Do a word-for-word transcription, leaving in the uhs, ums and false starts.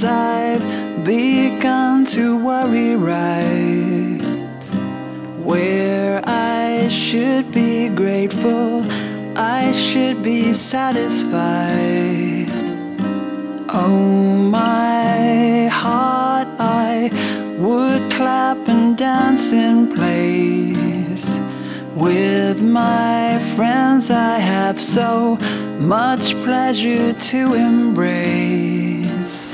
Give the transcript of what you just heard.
'cause I've begun to worry right where I should be grateful, I should be satisfied. Oh, my heart, I would clap and dance in place. With my friends I have so much pleasure to embrace.